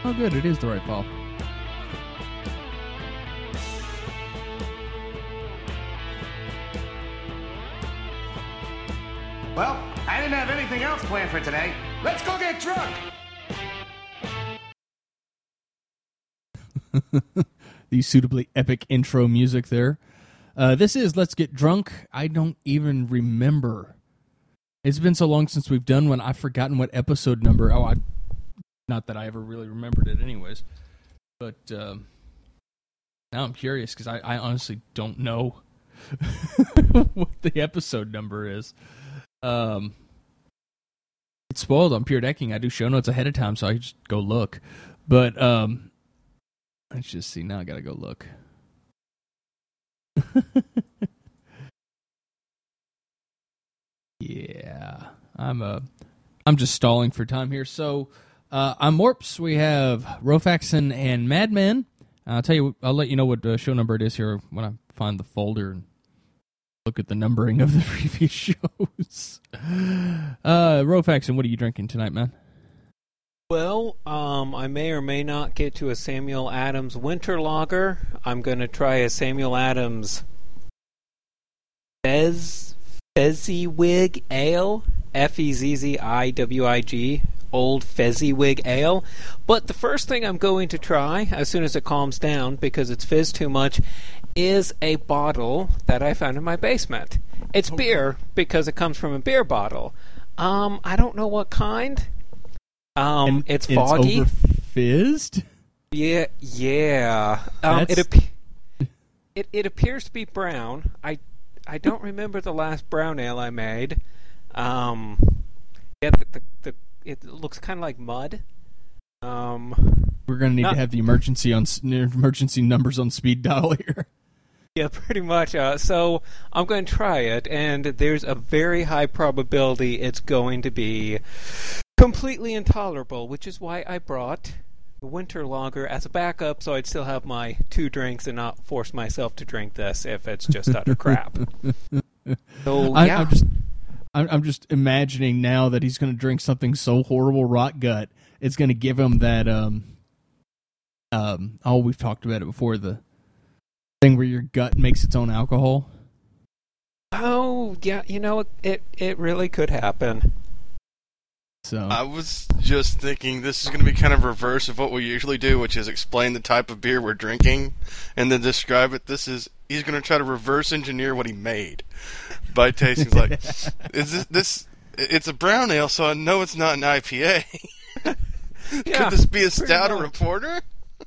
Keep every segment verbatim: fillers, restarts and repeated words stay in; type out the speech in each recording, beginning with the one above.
Oh, good. It is the right fall. Well, I didn't have anything else planned for today. Let's go get drunk! The suitably epic intro music there. Uh, this is Let's Get Drunk. I don't even remember. It's been so long since we've done one, I've forgotten what episode number. Oh, I, not that I ever really remembered it anyways. But um, now I'm curious because I, I honestly don't know what the episode number is. Um, it's spoiled on Pure Decking. I do show notes ahead of time, so I just go look. But um, let's just see. Now I gotta go look. Yeah, I'm uh, I'm just stalling for time here. So uh, on Morps we have Rofaxon and Madman. I'll tell you. I'll let you know what uh, show number it is here when I find the folder and look at the numbering of the previous shows. Uh, Rofaxon, what are you drinking tonight, man? Well, um, I may or may not get to a Samuel Adams Winter Lager. I'm going to try a Samuel Adams Fez, Fezziwig Ale, F E Z Z I W I G, Old Fezziwig Ale. But the first thing I'm going to try, as soon as it calms down, because it's fizzed too much, is a bottle that I found in my basement. It's beer, because it comes from a beer bottle. Um, I don't know what kind. Um, and it's foggy. It's over-fizzed? Yeah, yeah. Um, it, ap- it it appears to be brown. I I don't remember the last brown ale I made. Um, yeah, the, the, the it looks kind of like mud. Um, We're gonna need not, to have the emergency on emergency numbers on speed dial here. Yeah, pretty much. Uh, so I'm going to try it, and there's a very high probability it's going to be completely intolerable, which is why I brought the Winter Lager as a backup, so I'd still have my two drinks and not force myself to drink this if it's just utter crap. So I, yeah, I'm just, I'm, I'm just imagining now that he's going to drink something so horrible, rot gut, it's going to give him that. Um, um, oh, we've talked about it before. The thing where your gut makes its own alcohol. oh yeah, you know it. It really could happen. So I was just thinking this is going to be kind of reverse of what we usually do, which is explain the type of beer we're drinking and then describe it. This is he's going to try to reverse engineer what he made by tasting. Like, is this, this? It's a brown ale, so I know it's not an I P A. Yeah, Could this be a stout or a much. porter?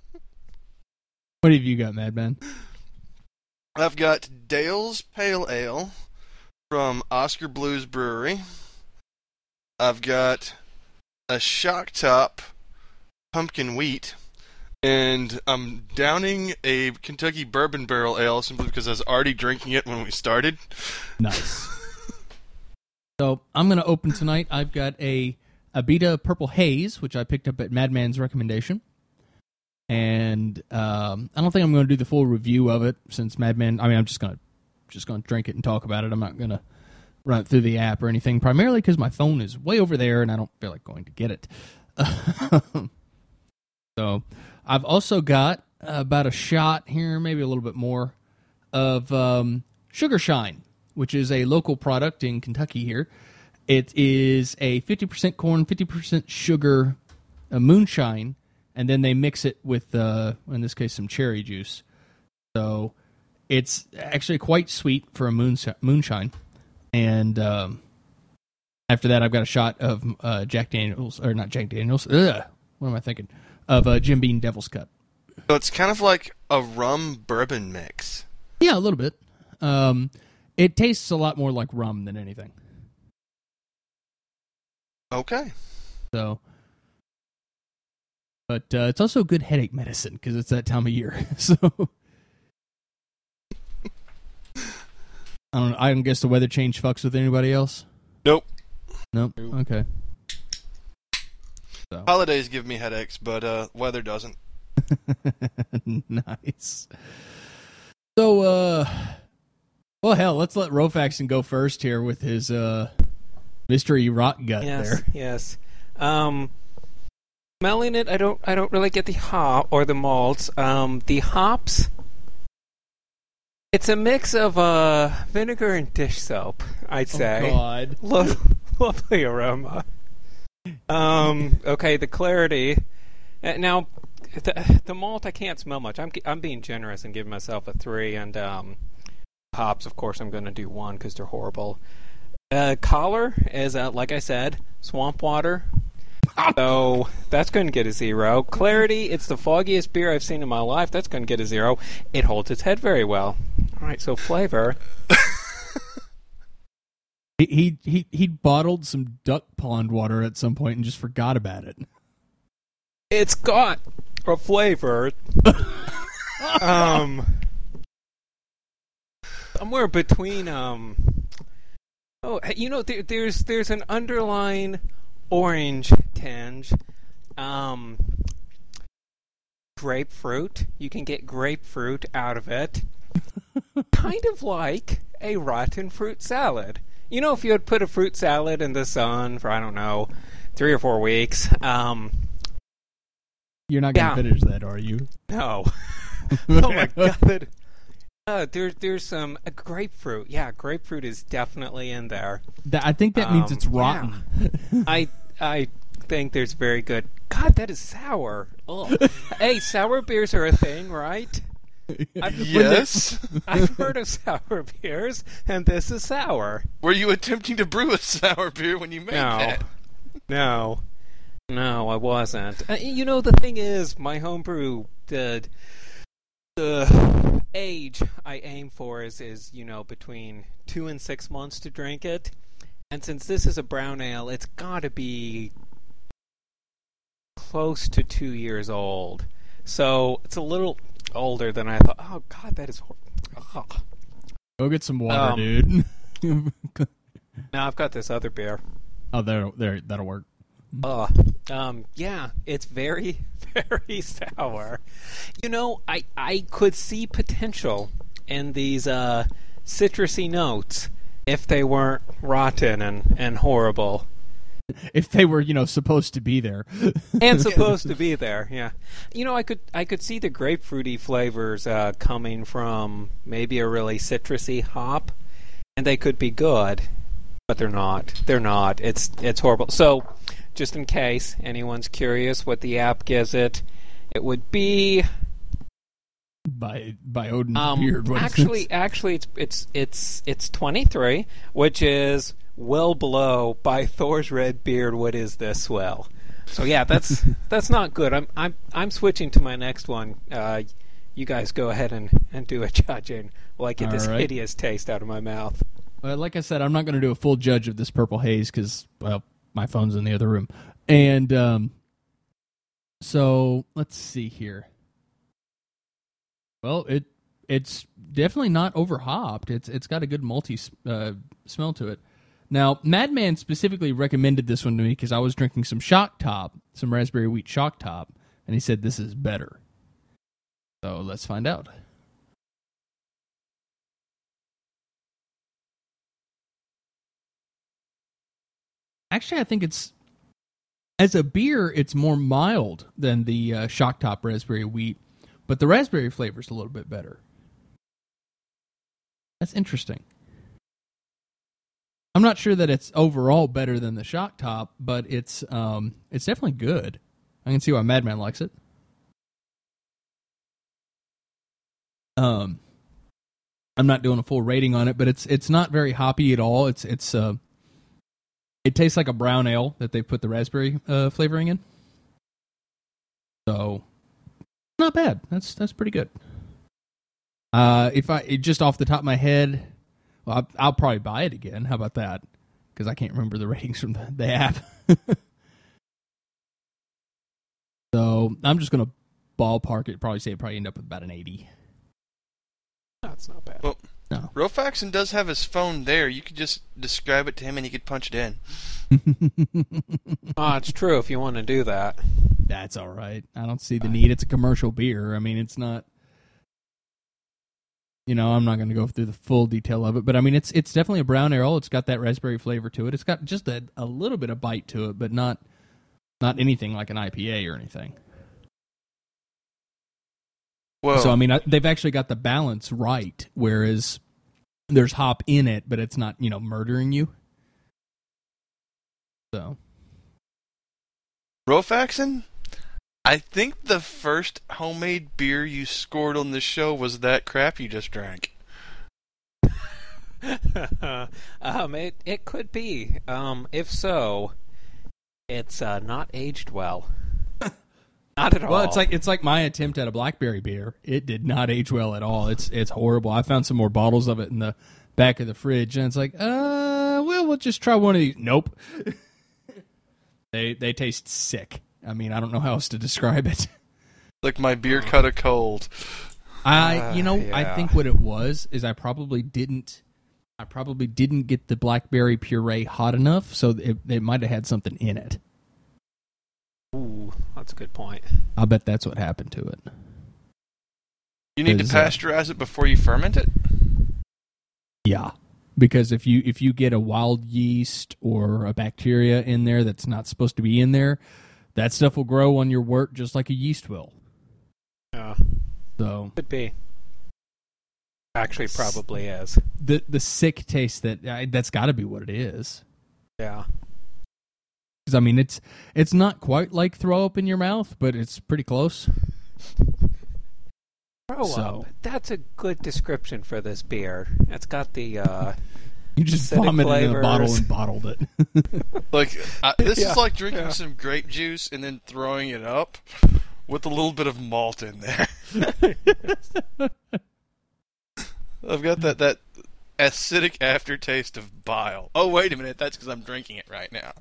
what have you got, Madman? I've got Dale's Pale Ale from Oscar Blues Brewery. I've got a Shock Top Pumpkin Wheat, and I'm downing a Kentucky Bourbon Barrel Ale simply because I was already drinking it when we started. Nice. So I'm going to open tonight. I've got a Abita Purple Haze, which I picked up at Madman's recommendation. And um, I don't think I'm going to do the full review of it since Madman. I mean, I'm just going to just going to drink it and talk about it. I'm not going to run it through the app or anything, primarily because my phone is way over there and I don't feel like going to get it. So I've also got about a shot here, maybe a little bit more, of um, Sugar Shine, which is a local product in Kentucky here. It is a fifty percent corn, fifty percent sugar a moonshine, and then they mix it with, uh, in this case, some cherry juice. So it's actually quite sweet for a moonsh- moonshine. And um, after that, I've got a shot of uh, Jack Daniels, or not Jack Daniels, ugh, what am I thinking? Of uh, Jim Beam Devil's Cut. So it's kind of like a rum bourbon mix. Yeah, a little bit. Um, it tastes a lot more like rum than anything. Okay. So, but uh, it's also good headache medicine because it's that time of year. So, I don't know. I don't guess the weather change fucks with anybody else. Nope. Nope. Okay. So. Holidays give me headaches, but uh, weather doesn't. Nice. So, uh, well, hell, let's let Rofaxon go first here with his uh, mystery rock gut Yes, there. yes. Um, Smelling it, I don't I don't really get the hop or the malts. Um, the hops, it's a mix of uh, vinegar and dish soap, I'd say. Oh, God. Lo- lovely aroma. Um, okay, the clarity. Uh, now, the, the malt, I can't smell much. I'm I'm being generous and giving myself a three. And um, hops, of course, I'm going to do one because they're horrible. Uh, collar is, uh, like I said, swamp water. So that's going to get a zero. Clarity, it's the foggiest beer I've seen in my life. That's going to get a zero. It holds its head very well. All right, so flavor. he, he he he bottled some duck pond water at some point and just forgot about it. It's got a flavor. um, somewhere between um. Oh, you know, there, there's there's an underlying orange tinge. Um, grapefruit. You can get grapefruit out of it. Kind of like a rotten fruit salad. You know, if you had put a fruit salad in the sun for, I don't know, three or four weeks. Um, You're not going to yeah. finish that, are you? No. Oh, my God. Uh, there, there's some uh, grapefruit. Yeah, grapefruit is definitely in there. That, I think that Um, means it's rotten. Yeah. I I think there's very good. God, that is sour. Ugh. Hey, sour beers are a thing, right? I've, Yes. I've heard of sour beers, and this is sour. Were you attempting to brew a sour beer when you made No. that? No. No, I wasn't. Uh, you know, the thing is, my homebrew, the, the age I aim for is, is, you know, between two and six months to drink it. And since this is a brown ale, it's got to be close to two years old. So it's a little older than I thought. Oh, God, that is horrible. Go get some water, Um, dude. Now I've got this other beer. Oh, there, there, that'll work. Uh, um, yeah, it's very, very sour. You know, I, I could see potential in these uh, citrusy notes if they weren't rotten and, and horrible. If they were, you know, supposed to be there. And supposed to be there, yeah. You know, I could I could see the grapefruity flavors uh, coming from maybe a really citrusy hop, and they could be good, but they're not. They're not. It's it's horrible. So, just in case anyone's curious what the app gives it, it would be by by Odin's um, beard. What is actually this? actually it's it's it's it's twenty-three, which is well below by Thor's red beard. What is this? Well, so yeah, that's that's not good. I'm I'm I'm switching to my next one. Uh, you guys go ahead and, and do a judging while I get All this right. hideous taste out of my mouth. Well, like I said, I'm not going to do a full judge of this purple haze because, well, my phone's in the other room. And um, so let's see here. Well, it it's definitely not over hopped. It's it's got a good malty uh, smell to it. Now, Madman specifically recommended this one to me because I was drinking some Shock Top, some raspberry wheat Shock Top, and he said this is better. So let's find out. Actually, I think it's, as a beer, it's more mild than the uh, Shock Top raspberry wheat, but the raspberry flavor's a little bit better. That's interesting. I'm not sure that it's overall better than the Shock Top, but it's um, it's definitely good. I can see why Madman likes it. Um, I'm not doing a full rating on it, but it's it's not very hoppy at all. It's it's uh, it tastes like a brown ale that they put the raspberry uh, flavoring in. So, not bad. That's that's pretty good. Uh, if I just off the top of my head. Well, I'll, I'll probably buy it again. How about that? Because I can't remember the ratings from the, the app. So I'm just going to ballpark it. Probably say it probably end up with about an eighty. That's not bad. Well, No. Rofaxon does have his phone there. You could just describe it to him and he could punch it in. Oh, it's true if you want to do that. That's all right. I don't see the need. It's a commercial beer. I mean, it's not. You know, I'm not going to go through the full detail of it, but I mean, it's it's definitely a brown ale. It's got that raspberry flavor to it. It's got just a, a little bit of bite to it, but not Not anything like an I P A or anything. Whoa. So, I mean, I, they've actually got the balance right, whereas there's hop in it, but it's not, you know, murdering you. So. Rofaxon? I think the first homemade beer you scored on this show was that crap you just drank. um, it, it could be. Um, if so, it's uh, not aged well. Not at all. Well, it's like it's like my attempt at a blackberry beer. It did not age well at all. It's it's horrible. I found some more bottles of it in the back of the fridge, and it's like, uh, well, we'll just try one of these. Nope. they they taste sick. I mean, I don't know how else to describe it. Like my beer cut a cold. I, you know, Uh, yeah. I think what it was is I probably didn't, I probably didn't get the blackberry puree hot enough, so it, it might have had something in it. Ooh, that's a good point. I bet that's what happened to it. You need to Is, uh, pasteurize it before you ferment it? Yeah, because if you if you get a wild yeast or a bacteria in there that's not supposed to be in there, that stuff will grow on your wort just like a yeast will. Yeah, So could be. Actually, probably is. the the sick taste that uh, that's got to be what it is. Yeah. Because I mean, it's it's not quite like throw up in your mouth, but it's pretty close. Throw So- up. That's a good description for this beer. It's got the uh, You just acidic vomited in a bottle flavors. and bottled it. Like, I, this Yeah, is like drinking yeah. some grape juice and then throwing it up with a little bit of malt in there. I've got that, that acidic aftertaste of bile. Oh, wait a minute, that's because I'm drinking it right now.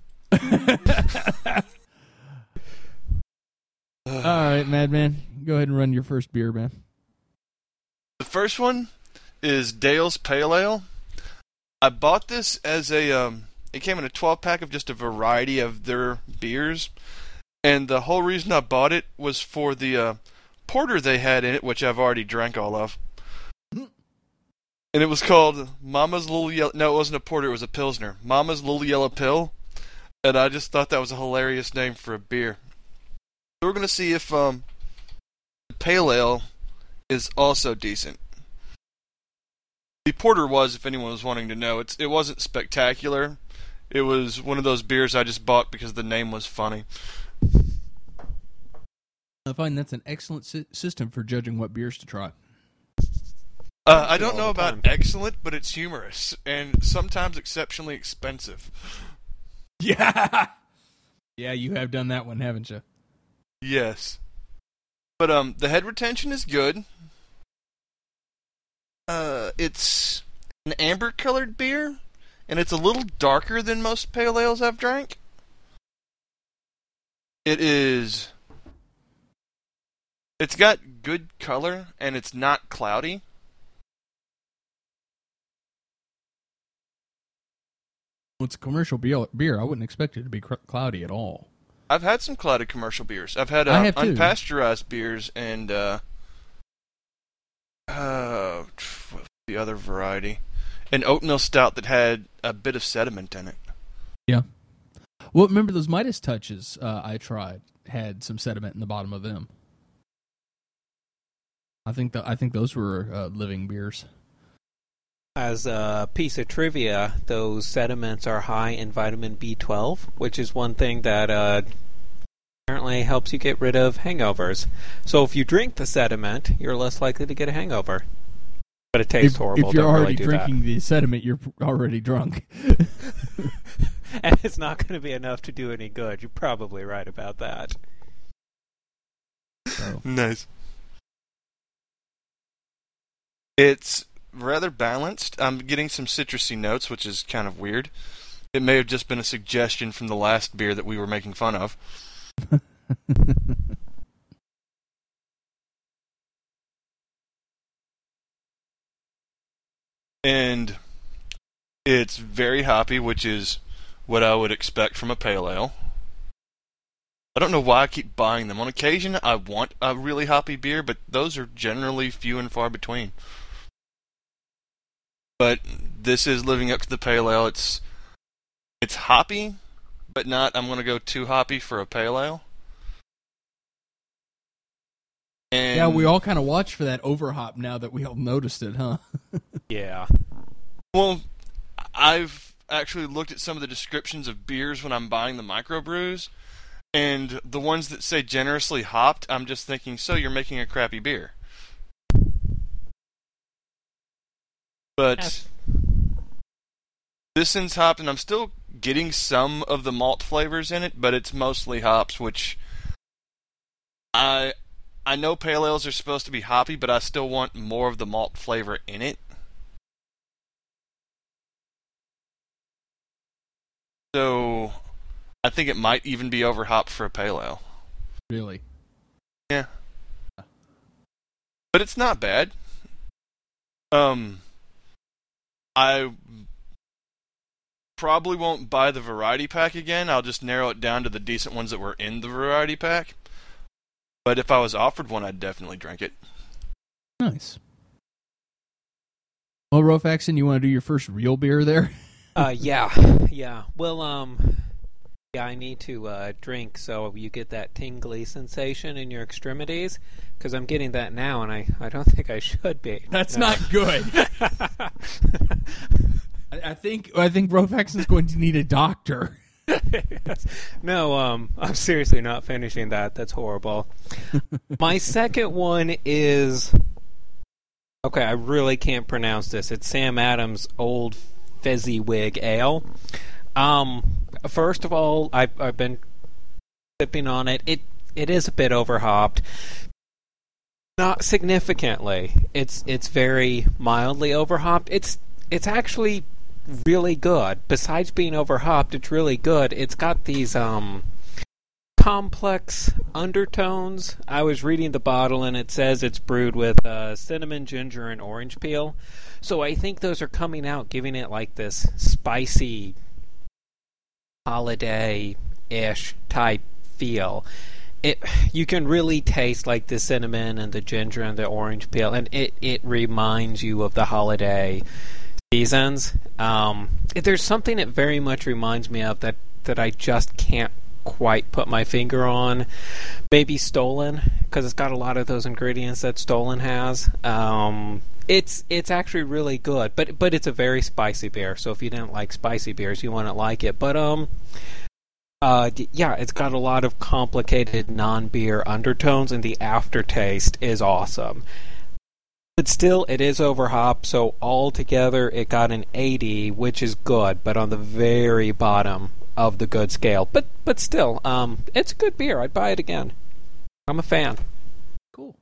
All right, Madman, go ahead and run your first beer, man. The first one is Dale's Pale Ale. I bought this as a, um, it came in a twelve pack of just a variety of their beers. And the whole reason I bought it was for the uh, porter they had in it, which I've already drank all of. And it was called Mama's Little Yellow... No, it wasn't a porter, it was a Pilsner. Mama's Little Yellow Pill. And I just thought that was a hilarious name for a beer. So we're going to see if um, the Pale Ale is also decent. The porter was, if anyone was wanting to know. It's, it wasn't spectacular. It was one of those beers I just bought because the name was funny. I find that's an excellent sy- system for judging what beers to try. Uh, I don't all know the about time. excellent, but it's humorous and sometimes exceptionally expensive. Yeah, yeah, you have done that one, haven't you? Yes. But um, the head retention is good. Uh, it's an amber-colored beer, and it's a little darker than most pale ales I've drank. It is... It's got good color, and it's not cloudy. Well, it's a commercial beer. beer. I wouldn't expect it to be cr- cloudy at all. I've had some clouded commercial beers. I've had uh, I have too. unpasteurized beers and uh, uh, what's the other variety, an oatmeal stout that had a bit of sediment in it. Yeah. Well, remember those Midas Touches uh, I tried had some sediment in the bottom of them. I think the, I think those were uh, living beers. As a piece of trivia, those sediments are high in vitamin B twelve, which is one thing that uh, apparently helps you get rid of hangovers. So if you drink the sediment, you're less likely to get a hangover. But it tastes If, horrible. if you're Don't already really do drinking the sediment, you're already drunk. that. And it's not going to be enough to do any good. You're probably right about that. So. Nice. It's rather balanced. I'm getting some citrusy notes, which is kind of weird. It may have just been a suggestion from the last beer that we were making fun of. And it's very hoppy, which is what I would expect from a pale ale. I don't know why I keep buying them. On occasion, I want a really hoppy beer, but those are generally few and far between. But this is living up to the pale ale. It's it's hoppy, but not I'm going to go too hoppy for a pale ale. And Yeah, we all kind of watch for that overhop now that we all noticed it, huh? Yeah. Well, I've actually looked at some of the descriptions of beers when I'm buying the microbrews, and the ones that say generously hopped, I'm just thinking, so you're making a crappy beer. But Yes. this one's hopped, and I'm still getting some of the malt flavors in it, but it's mostly hops, which I I know pale ales are supposed to be hoppy, but I still want more of the malt flavor in it. So I think it might even be overhopped for a pale ale. Really? Yeah. But it's not bad. Um, I probably won't buy the variety pack again. I'll just narrow it down to the decent ones that were in the variety pack. But if I was offered one, I'd definitely drink it. Nice. Well, Rofaxon, you want to do your first real beer there? Uh, yeah, yeah. Well, um, yeah, I need to uh, drink so you get that tingly sensation in your extremities, because I'm getting that now, and I, I don't think I should be. That's No. not good. I, I think I think Rofaxon's going to need a doctor. No, um, I'm seriously not finishing that. That's horrible. My second one is... Okay, I really can't pronounce this. It's Sam Adams' Old Fezziwig Ale. Um, first of all, I've, I've been sipping on it. It it is a bit overhopped. Not significantly. It's it's very mildly overhopped. It's it's actually really good. Besides being overhopped, it's really good. It's got these um complex undertones. I was reading the bottle and it says it's brewed with uh, cinnamon, ginger, and orange peel. So I think those are coming out, giving it like this spicy holiday-ish type feel. It you can really taste like the cinnamon and the ginger and the orange peel, and it, it reminds you of the holiday seasons. Um, there's something it very much reminds me of that, that I just can't quite put my finger on. Maybe Stolen, because it's got a lot of those ingredients that Stolen has. Um, it's it's actually really good, but but it's a very spicy beer. So if you didn't like spicy beers, you wouldn't like it. But um, uh, yeah, it's got a lot of complicated non-beer undertones, and the aftertaste is awesome. But still, it is overhopped, so altogether it got an eighty, which is good, but on the very bottom of the good scale. But but still, um, it's a good beer. I'd buy it again. I'm a fan. Cool.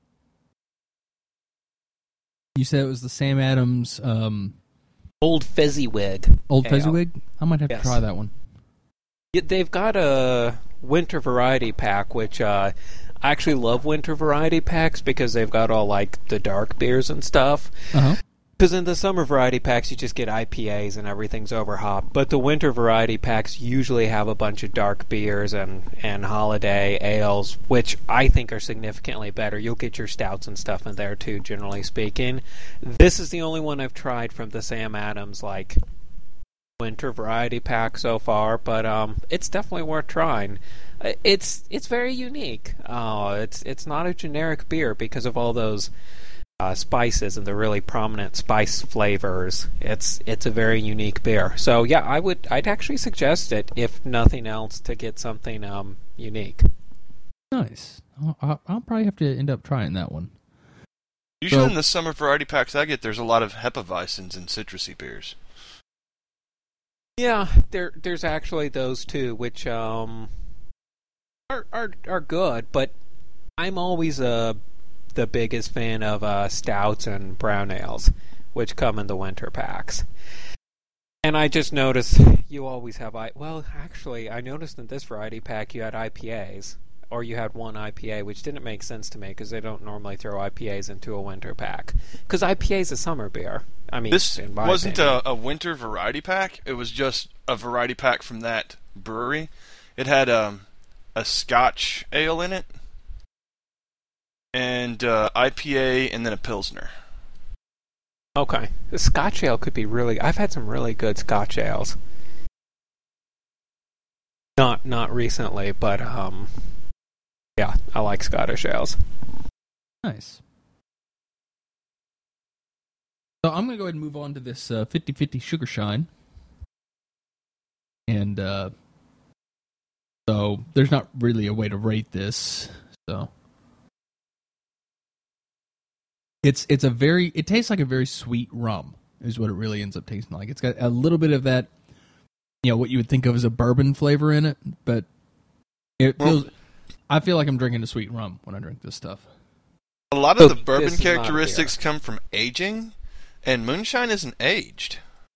You said it was the Sam Adams um, Old Fezziwig. Old Ale. Fezziwig? I might have Yes. to try that one. Yeah, they've got a winter variety pack, which uh, I actually love winter variety packs because they've got all like the dark beers and stuff. Uh-huh. Because in the summer variety packs, you just get I P As and everything's overhopped. But the winter variety packs usually have a bunch of dark beers and, and holiday ales, which I think are significantly better. You'll get your stouts and stuff in there too, generally speaking. This is the only one I've tried from the Sam Adams, like, winter variety pack so far, but um, it's definitely worth trying. It's it's very unique. Uh, it's it's not a generic beer because of all those Uh, spices and the really prominent spice flavors. It's it's a very unique beer. So yeah, I would I'd actually suggest it if nothing else to get something um unique. Nice. I'll, I'll I'll probably have to end up trying that one. Usually So- in the summer variety packs I get, there's a lot of Hefeweizens and citrusy beers. Yeah, there there's actually those too, which um are are are good, but I'm always a the biggest fan of uh, stouts and brown ales, which come in the winter packs. And I just noticed you always have I. Well, actually, I noticed in this variety pack you had I P As, or you had one I P A, which didn't make sense to me because they don't normally throw I P As into a winter pack. Because I P A is a summer beer. I mean, This in my wasn't opinion. a, a winter variety pack. It was just a variety pack from that brewery. It had um, a Scotch ale in it, and uh, I P A, and then a Pilsner. Okay. The Scotch ale could be really... I've had some really good Scotch ales. Not not recently, but um, yeah, I like Scottish ales. Nice. So I'm going to go ahead and move on to this uh, fifty fifty Sugar Shine. And uh, so there's not really a way to rate this. So it's it's a very it tastes like a very sweet rum is what it really ends up tasting like. It's got a little bit of that, you know, what you would think of as a bourbon flavor in it, but it feels. Well, I feel like I'm drinking a sweet rum when I drink this stuff. A lot of the bourbon characteristics come from aging, and moonshine isn't aged.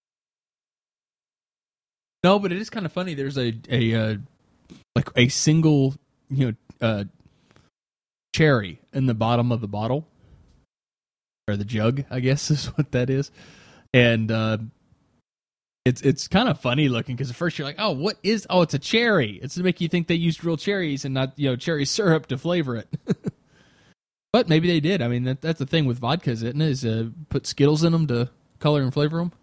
No, but it is kind of funny. There's a a uh, like a single, you know, uh, cherry in the bottom of the bottle or the jug, I guess is what that is, and uh, it's it's kind of funny looking because at first you're like, oh, what is? Oh, it's a cherry. It's to make you think they used real cherries and not, you know, cherry syrup to flavor it. But maybe they did. I mean, that, that's the thing with vodkas, isn't it? Is uh, put Skittles in them to color and flavor them.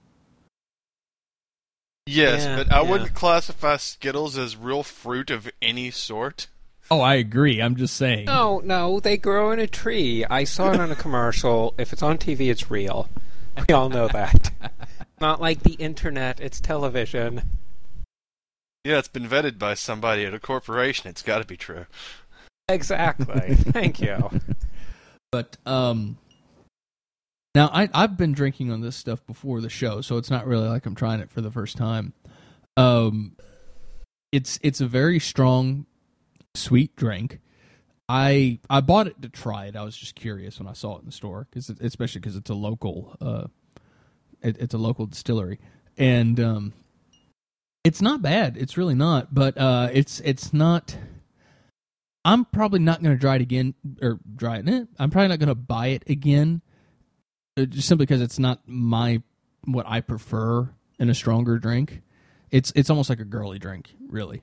Yes, yeah, but I yeah. wouldn't classify Skittles as real fruit of any sort. Oh, I agree. I'm just saying. No, no, they grow in a tree. I saw it on a commercial. If it's on T V, it's real. We all know that. Not like the internet, it's television. Yeah, it's been vetted by somebody at a corporation. It's got to be true. Exactly. Thank you. But um, now I I've been drinking on this stuff before the show, so it's not really like I'm trying it for the first time. Um, it's it's a very strong, sweet drink. I I bought it to try it. I was just curious when I saw it in the store, because especially because it's a local uh, it, it's a local distillery, and um, it's not bad. It's really not, but uh, it's it's not. I'm probably not going to try it again, or try it. Eh, I'm probably not going to buy it again, uh, just simply because it's not my what I prefer in a stronger drink. It's it's almost like a girly drink, really.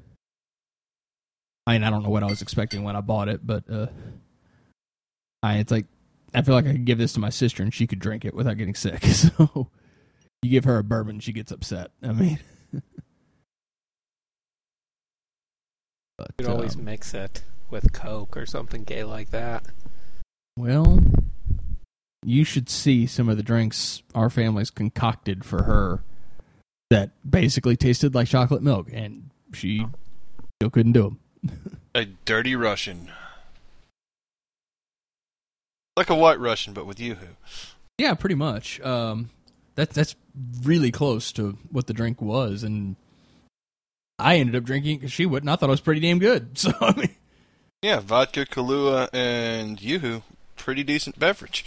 I mean, I don't know what I was expecting when I bought it, but uh, I it's like I feel like I could give this to my sister and she could drink it without getting sick. So you give her a bourbon, she gets upset. I mean. But, You could always um, mix it with Coke or something gay like that. Well, you should see some of the drinks our family's concocted for her that basically tasted like chocolate milk, and she still couldn't do them. A dirty Russian. Like a white Russian, but with Yoo-hoo. Yeah, pretty much. Um, that, that's really close to what the drink was, and I ended up drinking it because she wouldn't. I thought it was pretty damn good. So, I mean, Yeah, vodka, Kahlua, and Yoo-hoo. Pretty decent beverage.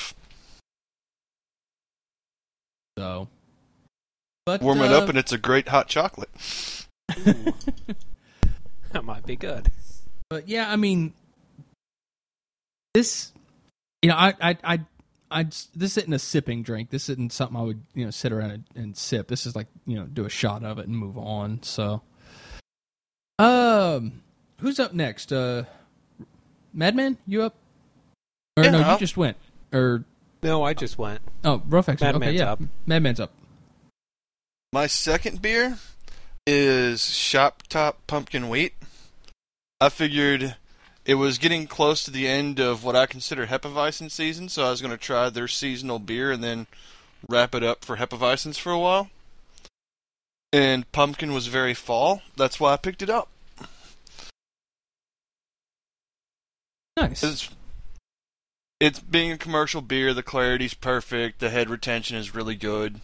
so. But, Warm it uh, up and it's a great hot chocolate. That might be good. But yeah, I mean, this, you know, I, I, I, I, this isn't a sipping drink. This isn't something I would, you know, sit around and, and sip. This is like, you know, do a shot of it and move on. So, um, who's up next? Uh, Madman, you up? Or Yeah, no, I'll- you just went. Or No, I just went. oh, Rough X. Okay, Madman's yeah, up. Madman's up. My second beer is Shop Top Pumpkin Wheat. I figured it was getting close to the end of what I consider Hefeweizen season, so I was going to try their seasonal beer and then wrap it up for Hefeweizens for a while. And pumpkin was very fall. That's why I picked it up. Nice. It's, it's being a commercial beer, the clarity's perfect, the head retention is really good.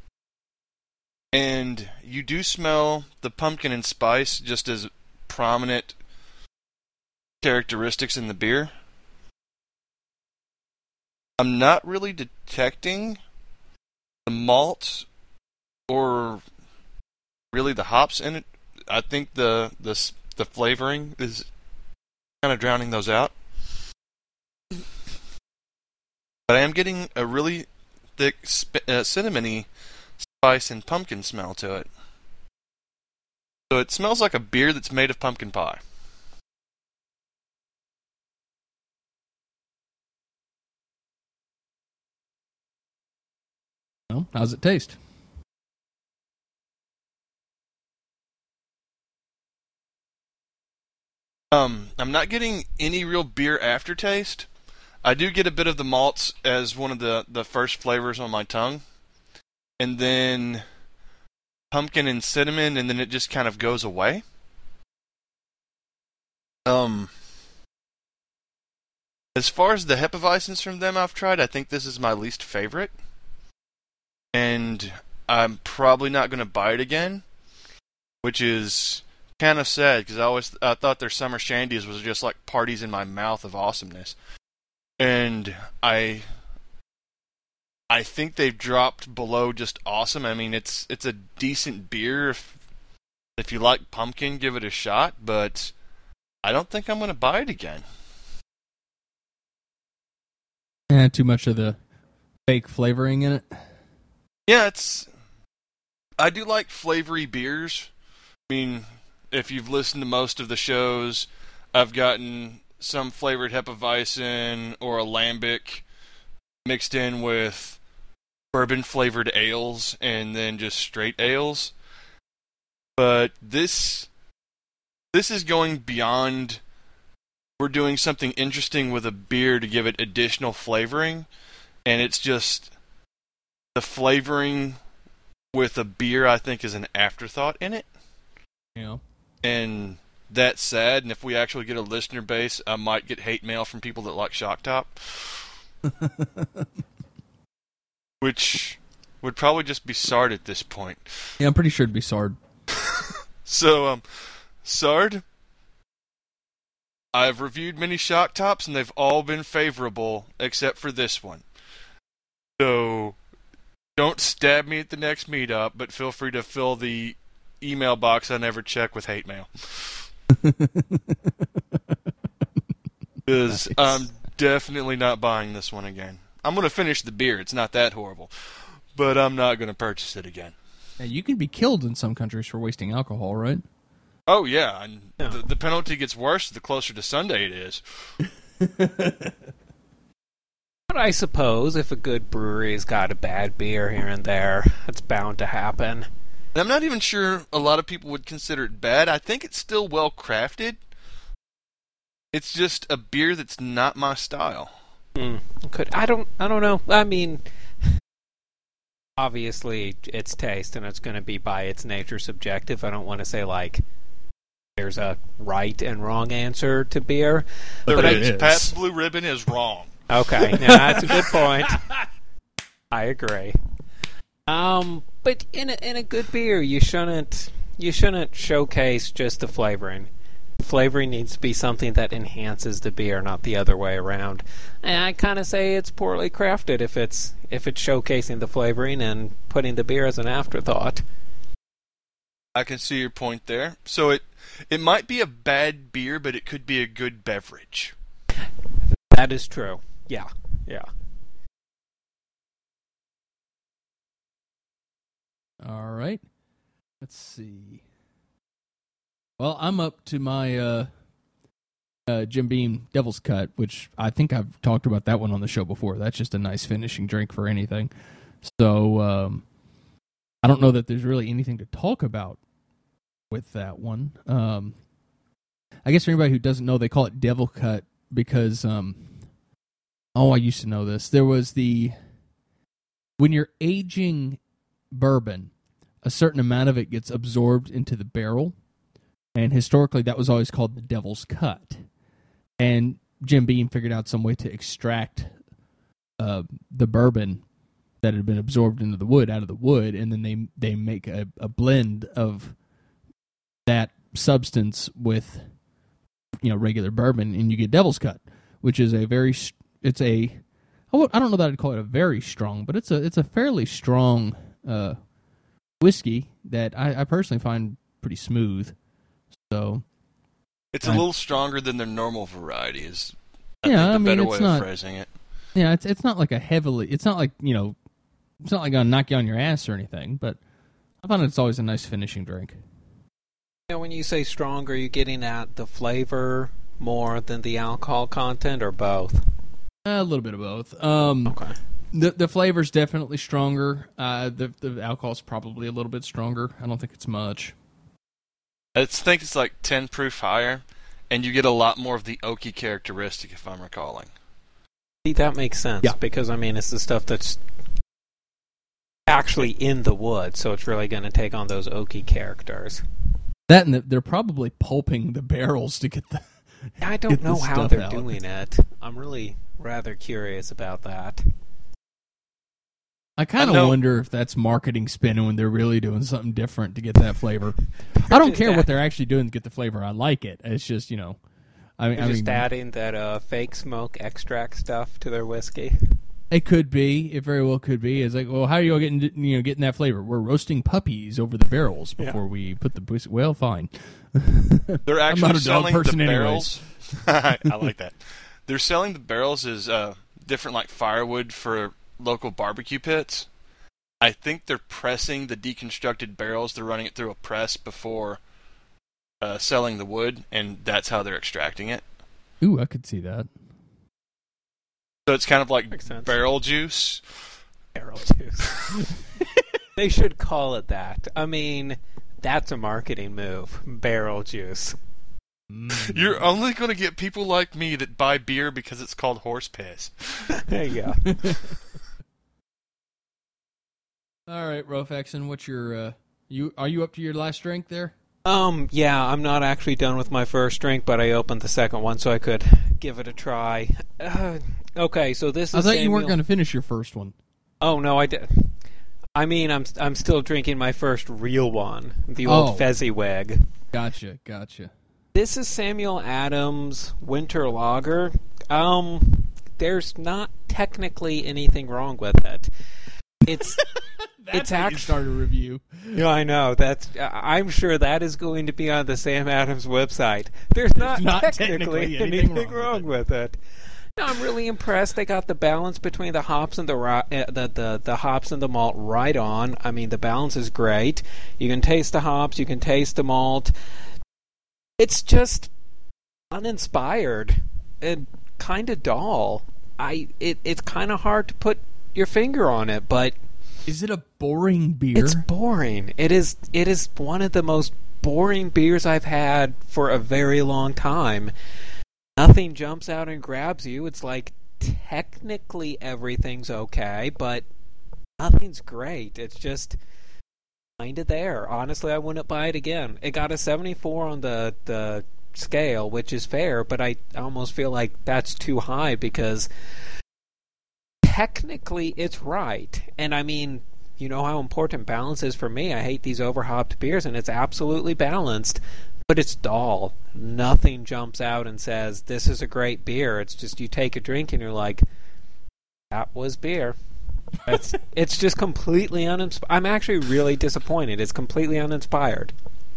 And you do smell the pumpkin and spice just as prominent characteristics in the beer. I'm not really detecting the malt or really the hops in it. I think the the the flavoring is kind of drowning those out. But I am getting a really thick sp- uh, cinnamony spice and pumpkin smell to it. So it smells like a beer that's made of pumpkin pie. Well, how's it taste? Um, I'm not getting any real beer aftertaste. I do get a bit of the malts as one of the, the first flavors on my tongue. And then pumpkin and cinnamon, and then it just kind of goes away. Um, as far as the Hefeweizens from them I've tried, I think this is my least favorite. And I'm probably not going to buy it again, which is kind of sad because I always I thought their summer shandies was just like parties in my mouth of awesomeness. And I I think they've dropped below just awesome. I mean, it's it's a decent beer. If, if you like pumpkin, give it a shot, but I don't think I'm going to buy it again. Yeah, too much of the fake flavoring in it. Yeah, it's... I do like flavory beers. I mean, if you've listened to most of the shows, I've gotten some flavored Hefeweizen or a Lambic mixed in with bourbon-flavored ales and then just straight ales. But this... This is going beyond... We're doing something interesting with a beer to give it additional flavoring, and it's just... The flavoring with a beer, I think, is an afterthought in it. Yeah. And that's sad, and if we actually get a listener base, I might get hate mail from people that like Shock Top. Which would probably just be Sard at this point. Yeah, I'm pretty sure it'd be Sard. So, um, Sard, I've reviewed many Shock Tops, and they've all been favorable, except for this one. So... Don't stab me at the next meetup, but feel free to fill the email box I never check with hate mail. Because nice. I'm definitely not buying this one again. I'm going to finish the beer. It's not that horrible. But I'm not going to purchase it again. Yeah, you can be killed in some countries for wasting alcohol, right? Oh, yeah. And yeah. The, the penalty gets worse the closer to Sunday it is. But I suppose if a good brewery's got a bad beer here and there, it's bound to happen. And I'm not even sure a lot of people would consider it bad. I think it's still well crafted. It's just a beer that's not my style. Hmm. Could I don't I don't know. I mean, obviously it's taste and it's going to be by its nature subjective. I don't want to say like there's a right and wrong answer to beer. There but is. I, Pat's Blue Ribbon is wrong. Okay, now that's a good point. I agree. Um, but in a, in a good beer, you shouldn't you shouldn't showcase just the flavoring. Flavoring needs to be something that enhances the beer, not the other way around. And I kind of say it's poorly crafted if it's if it's showcasing the flavoring and putting the beer as an afterthought. I can see your point there. So it it might be a bad beer, but it could be a good beverage. That is true. Yeah, yeah. All right. Let's see. Well, I'm up to my uh, uh, Jim Beam Devil's Cut, which I think I've talked about that one on the show before. That's just a nice finishing drink for anything. So um, I don't know that there's really anything to talk about with that one. Um, I guess for anybody who doesn't know, they call it Devil Cut because... Um, Oh, I used to know this. There was the... When you're aging bourbon, a certain amount of it gets absorbed into the barrel. And historically, that was always called the Devil's Cut. And Jim Beam figured out some way to extract uh, the bourbon that had been absorbed into the wood out of the wood. And then they they make a, a blend of that substance with, you know, regular bourbon. And you get Devil's Cut, which is a very... It's a, I don't know that I'd call it a very strong, but it's a it's a fairly strong uh, whiskey that I, I personally find pretty smooth. So it's a I, little stronger than their normal variety. Is I yeah, think the I mean, better it's way not, of phrasing it. Yeah, it's it's not like a heavily. It's not like you know, it's not like gonna knock you on your ass or anything. But I find it's always a nice finishing drink. You know, when you say strong, are you getting at the flavor more than the alcohol content, or both? A little bit of both. Um, okay. The the flavor's definitely stronger. Uh, the the alcohol's probably a little bit stronger. I don't think it's much. I think it's like ten proof higher, and you get a lot more of the oaky characteristic, if I'm recalling. See, that makes sense, Yeah. because, I mean, it's the stuff that's actually in the wood, so it's really going to take on those oaky characters. That and the, they're probably pulping the barrels to get the. I don't Get know the how stuff they're out. doing it. I'm really rather curious about that. I kind I of know- wonder if that's marketing spin when they're really doing something different to get that flavor. I don't just care add- what they're actually doing to get the flavor. I like it. It's just, you know, I mean, They're I just mean, adding that uh, fake smoke extract stuff to their whiskey. it could be. It very well could be. It's like, well, how are you all getting, you know, getting that flavor? We're roasting puppies over the barrels before Yeah. we put the whis- well, fine. They're actually not a dog selling person the anyways. barrels. I like that. They're selling the barrels as uh, different, like firewood for local barbecue pits. I think they're pressing the deconstructed barrels. They're running it through a press before uh, selling the wood, and that's how they're extracting it. Ooh, I could see that. So it's kind of like Makes sense. barrel juice. Barrel juice. They should call it that. I mean, that's a marketing move. Barrel juice. Mm. You're only going to get people like me that buy beer because it's called horse piss. There you go. All right, Rofexon, what's your uh, you? Are you up to your last drink there? Um, yeah, I'm not actually done with my first drink, but I opened the second one so I could give it a try. Uh, okay, so this is I thought you weren't Samuel- going to finish your first one. Oh no, I did. I mean, I'm I'm still drinking my first real one, the old Oh. Fezziwig. Gotcha, gotcha. This is Samuel Adams Winter Lager. Um, there's not technically anything wrong with it. It's That's It's how you act- start a review. yeah, I know. That's I'm sure that is going to be on the Sam Adams website. There's not, not technically, technically anything, anything wrong, wrong with it. No, I'm really impressed. They got the balance between the hops and the, ri- uh, the the the hops and the malt right on. I mean, the balance is great. You can taste the hops, you can taste the malt. It's just uninspired and kind of dull. I it it's kind of hard to put your finger on it, but Is it a boring beer? it's boring. It is it is one of the most boring beers I've had for a very long time. Nothing jumps out and grabs you. It's like technically everything's okay, but nothing's great. It's just kind of there. Honestly, I wouldn't buy it again. It got a seventy-four on the the scale, which is fair, but I almost feel like that's too high because technically it's right. And I mean, you know how important balance is for me. I hate these overhopped beers, and it's absolutely balanced, but it's dull. Nothing jumps out and says, this is a great beer. It's just you take a drink and you're like, that was beer. It's, it's just completely uninspired. I'm actually really disappointed. It's completely uninspired.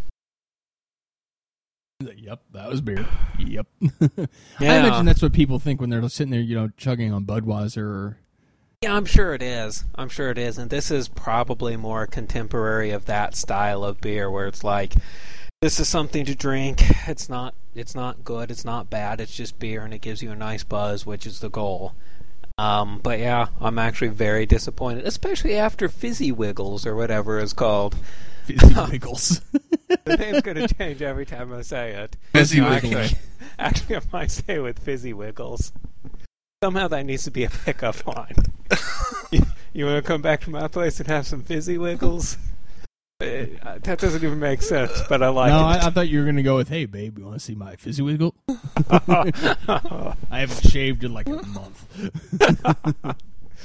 Yep, that was beer. Yep. I Yeah. imagine that's what people think when they're sitting there, you know, chugging on Budweiser or Yeah, I'm sure it is. I'm sure it is. And this is probably more contemporary of that style of beer where it's like, this is something to drink. It's not it's not good, it's not bad, it's just beer and it gives you a nice buzz, which is the goal. Um, but yeah, I'm actually very disappointed, especially after Fizzy Wiggles or whatever it's called. Fizzy Wiggles. The name's going to change every time I say it. Fizzy No, Wiggles. Actually, actually, I might say it with Fizzy Wiggles. Somehow that needs to be a pickup line. you you want to come back to my place and have some Fizzy Wiggles? Uh, that doesn't even make sense, but I like no, it. I, I thought you were going to go with, hey, babe, you want to see my Fizzy Wiggle? I haven't shaved in like a month.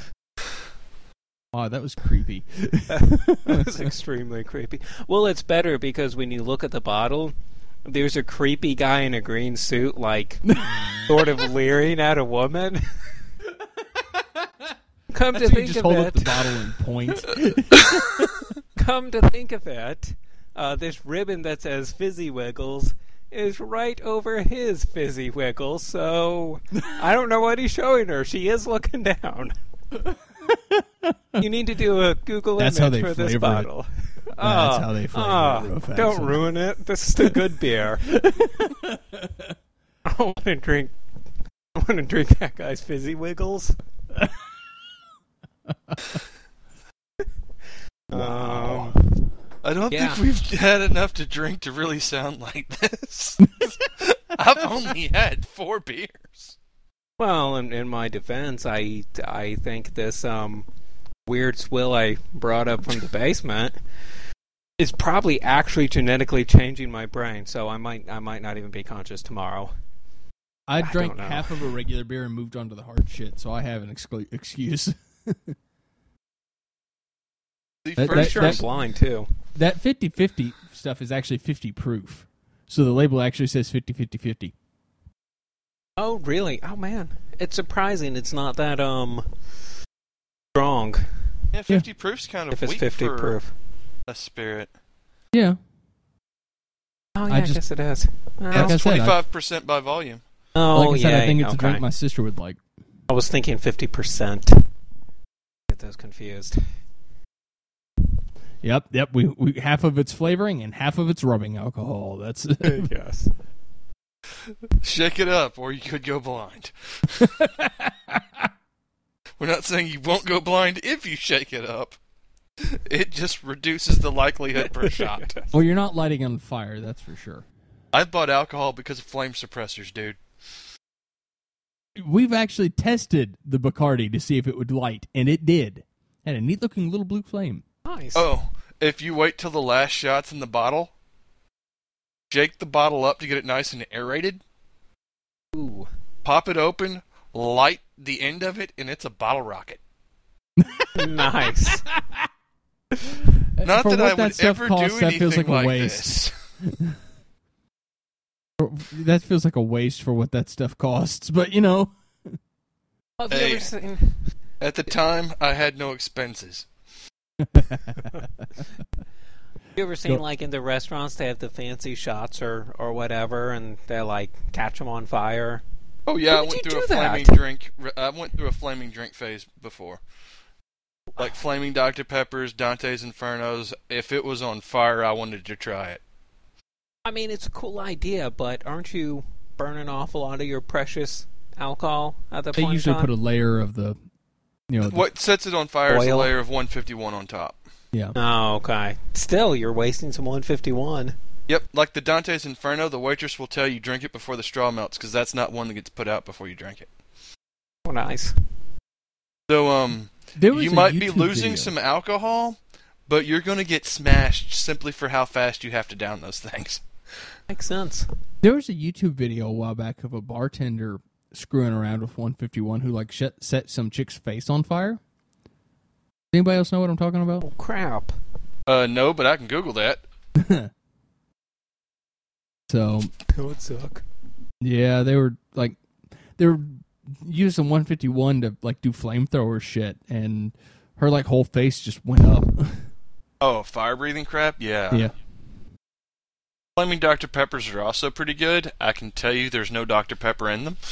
Wow, that was creepy. That was extremely creepy. Well, it's better because when you look at the bottle, there's a creepy guy in a green suit, like, sort of leering at a woman. Come to That's why you think just of hold it, up the bottle and point. come to think of it, uh, this ribbon that says Fizzy Wiggles is right over his Fizzy Wiggles, so I don't know what he's showing her. She is looking down. You need to do a Google That's image how they for this flavor it. bottle. That's Oh, how they flavor oh, it, real fast. Don't ruin it. This is the good beer. I want to drink. I want to drink that guy's Fizzy Wiggles. Wow. Um, I don't Yeah. think we've had enough to drink to really sound like this. I've only had four beers. Well, in, in my defense, I, I think this um, weird swill I brought up from the basement is probably actually genetically changing my brain, so I might I might not even be conscious tomorrow. I I drank don't know. half of a regular beer and moved on to the hard shit, so I have an exclu- excuse. The That- first Pretty sure I'm that- blind, too. That fifty-fifty stuff is actually fifty proof. So the label actually says fifty fifty fifty. Oh, really? Oh, man. It's surprising it's not that um strong yeah, fifty proof's kind of if it's weak fifty for proof. a spirit. Yeah. Oh, yeah, I I, just- guess it is. Oh, Like I That's said, I- twenty-five percent by volume. oh, Like I said, yeah. I think it's a okay. drink my sister would like. I was thinking fifty percent. Get those confused. Yep, yep. We, we half of it's flavoring and half of it's rubbing alcohol. That's Yes. Shake it up, or you could go blind. We're not saying you won't go blind if you shake it up. It just reduces the likelihood per shot. Well, you're not lighting on fire, that's for sure. I've bought alcohol because of flame suppressors, dude. We've actually tested the Bacardi to see if it would light, and it did. Had a neat looking little blue flame. Nice. Oh, if you wait till the last shot's in the bottle, shake the bottle up to get it nice and aerated, Ooh. pop it open, light the end of it, and it's a bottle rocket. Nice. Not For that what I that would stuff ever costs, do that feels anything like a like waste. this. That feels like a waste for what that stuff costs, but you know. Have you Hey. ever seen... At the time, I had no expenses. You ever seen, Go- like, in the restaurants, they have the fancy shots or, or whatever, and they, like, catch them on fire? Oh yeah, I Why would went you through a do that? flaming drink. I went through a flaming drink phase before, like flaming Doctor Peppers, Dante's Infernos. If it was on fire, I wanted to try it. I mean, it's a cool idea, but aren't you burning off a lot of your precious alcohol at the They point usually in put time? a layer of the, you know, the- What sets it on fire is a Oil? layer of one fifty-one on top. yeah. Oh, okay. Still, you're wasting some one fifty-one. Yep, like the Dante's Inferno, the waitress will tell you drink it before the straw melts because that's not one that gets put out before you drink it. Oh, nice. So, um, There was you a might be YouTube losing video. some alcohol, but you're going to get smashed simply for how fast you have to down those things. Makes sense. There was a YouTube video a while back of a bartender screwing around with one fifty-one who like sh- set some chick's face on fire. Anybody else know what I'm talking about? Oh, crap. Uh, no, but I can Google that. So That would suck. yeah, they were like they were using one fifty-one to like do flamethrower shit, and her like whole face just went up. Oh, fire breathing crap? Yeah. Yeah. Flaming Doctor Peppers are also pretty good. I can tell you there's no Doctor Pepper in them.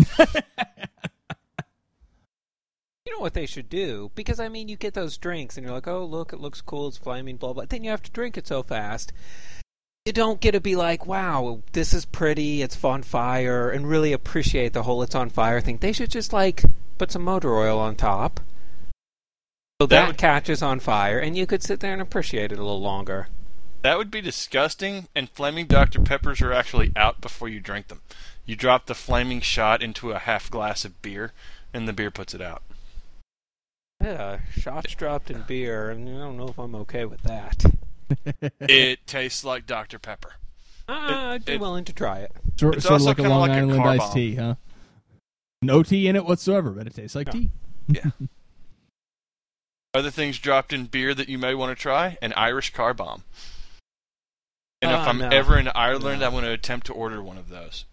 You know what they should do? Because, I mean, you get those drinks, and you're like, oh, look, it looks cool, it's flaming, blah, blah. Then you have to drink it so fast. You don't get to be like, wow, this is pretty, it's on fire, and really appreciate the whole it's on fire thing. They should just, like, put some motor oil on top. So that, That- catches on fire, and you could sit there and appreciate it a little longer. That would be disgusting, and Flaming Doctor Peppers are actually out before you drink them. You drop the flaming shot into a half glass of beer, and the beer puts it out. Yeah, shots dropped in beer, and I don't know if I'm okay with that. It tastes like Doctor Pepper. I'd be it- willing to try it. Sort, It's sort of also like a kinda Long like a Island car iced bomb. tea, huh? No tea in it whatsoever, but it tastes like Yeah. tea. Yeah. Other things dropped in beer that you may want to try: an Irish car bomb. And if Ah, I'm no. ever in Ireland, No. I'm going to attempt to order one of those.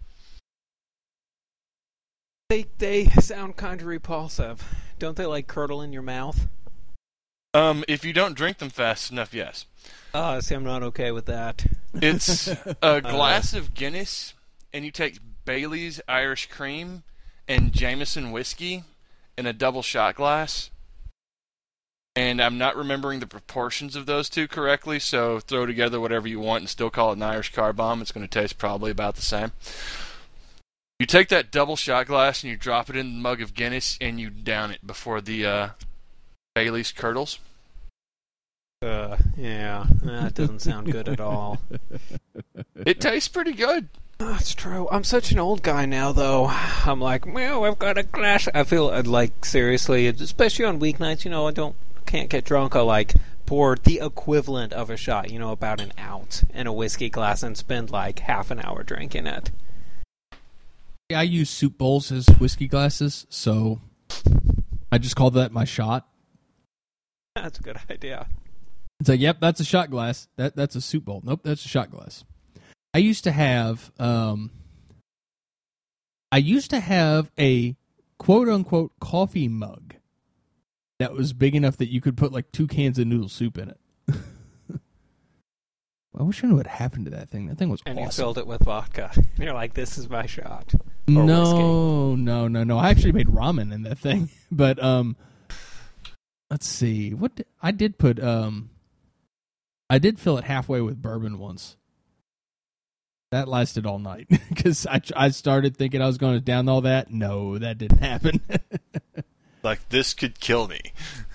They they sound kind of repulsive. Don't they, like, curdle in your mouth? Um, if you don't drink them fast enough, yes. Oh, see, I'm not okay with that. It's a glass of Guinness, and you take Bailey's Irish Cream and Jameson whiskey in a double shot glass. And I'm not remembering the proportions of those two correctly, so throw together whatever you want and still call it an Irish car bomb. It's going to taste probably about the same. You take that double shot glass and you drop it in the mug of Guinness and you down it before the uh, Bailey's curdles. Uh, yeah, that doesn't sound good at all. It tastes pretty good. That's true. I'm such an old guy now, though. I'm like, well, I've got a glass. I feel uh, like, seriously, especially on weeknights, you know, I don't, can't get drunk. I like pour the equivalent of a shot, you know, about an ounce in a whiskey glass and spend like half an hour drinking it. I use soup bowls as whiskey glasses, so I just call that my shot. That's a good idea. It's like, yep, that's a shot glass. That That's a soup bowl. Nope, that's a shot glass. I used to have, um, I used to have a quote-unquote coffee mug that was big enough that you could put like two cans of noodle soup in it. I wish I knew what happened to that thing. That thing was and awesome. And you filled it with vodka. And you're like, this is my shot. Or no, whiskey. no, no, no. I actually made ramen in that thing. But, um, let's see. What did, I did put, um, I did fill it halfway with bourbon once. That lasted all night because I, I started thinking I was going to down all that. No, that didn't happen. Like, this could kill me.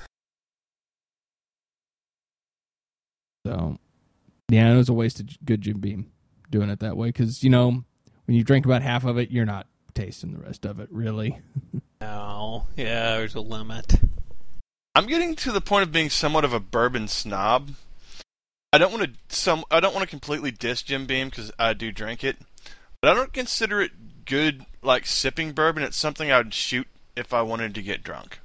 So, yeah, it was a waste of good Jim Beam doing it that way because, you know, when you drink about half of it, you're not tasting the rest of it, really. No, yeah, there's a limit. I'm getting to the point of being somewhat of a bourbon snob. I don't want to some. I don't want to completely diss Jim Beam because I do drink it, but I don't consider it good like sipping bourbon. It's something I would shoot if I wanted to get drunk.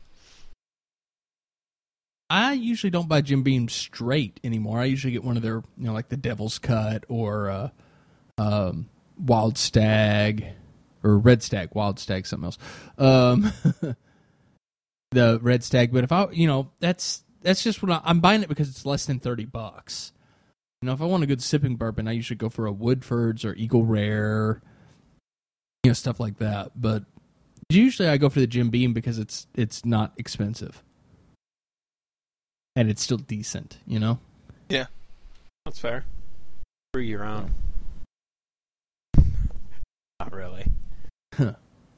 I usually don't buy Jim Beam straight anymore. I usually get one of their, you know, like the Devil's Cut or uh, um, Wild Stag or Red Stag. Wild Stag, something else. Um, the Red Stag. But if I, you know, that's that's just what I, I'm buying it because it's less than thirty bucks. You know, if I want a good sipping bourbon, I usually go for a Woodford's or Eagle Rare, you know, stuff like that. But usually I go for the Jim Beam because it's it's not expensive. And it's still decent, you know? Yeah. That's fair. Brew your own. Not really. Huh.